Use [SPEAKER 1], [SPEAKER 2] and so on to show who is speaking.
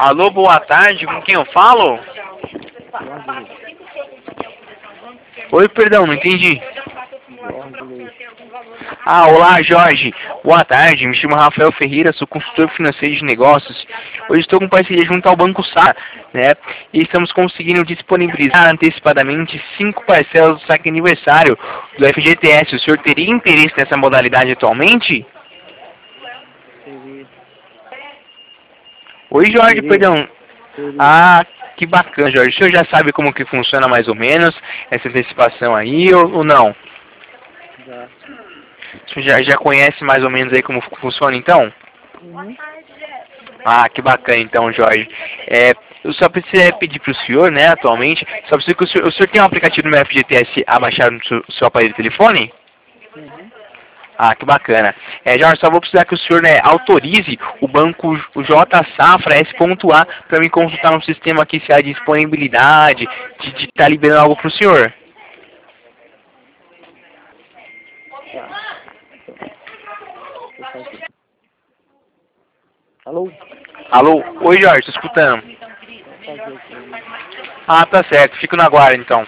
[SPEAKER 1] Alô, boa tarde, com quem eu falo? Oi, perdão, não entendi. Ah, olá, Jorge. Boa tarde, me chamo Rafael Ferreira, sou consultor financeiro de negócios. Hoje estou com parceria junto ao Banco Safra, né? E estamos conseguindo disponibilizar antecipadamente 5 parcelas do saque aniversário do FGTS. O senhor teria interesse nessa modalidade atualmente?
[SPEAKER 2] Seria.
[SPEAKER 1] Oi, Jorge,
[SPEAKER 2] Seria.
[SPEAKER 1] perdão.
[SPEAKER 2] Seria.
[SPEAKER 1] Ah, que bacana, Jorge. O senhor já sabe como que funciona mais ou menos essa antecipação aí ou não?
[SPEAKER 2] Já.
[SPEAKER 1] O senhor já conhece mais ou menos aí como funciona então?
[SPEAKER 2] Uhum.
[SPEAKER 1] Ah, que bacana então, Jorge. Eu só preciso pedir para o senhor, né, atualmente, só preciso que o senhor tem um aplicativo do meu FGTS abaixado no seu aparelho de telefone?
[SPEAKER 2] Uhum.
[SPEAKER 1] Ah, que bacana. Jorge, só vou precisar que o senhor, né, autorize o banco o J Safra S.A para me consultar no sistema aqui se há disponibilidade de estar liberando algo para o senhor.
[SPEAKER 2] Tá. Deixa eu aqui. Alô?
[SPEAKER 1] Alô? Oi, Jorge, estou escutando.
[SPEAKER 2] Vou fazer aqui ainda.
[SPEAKER 1] Ah, tá certo. Fico na guarda, então.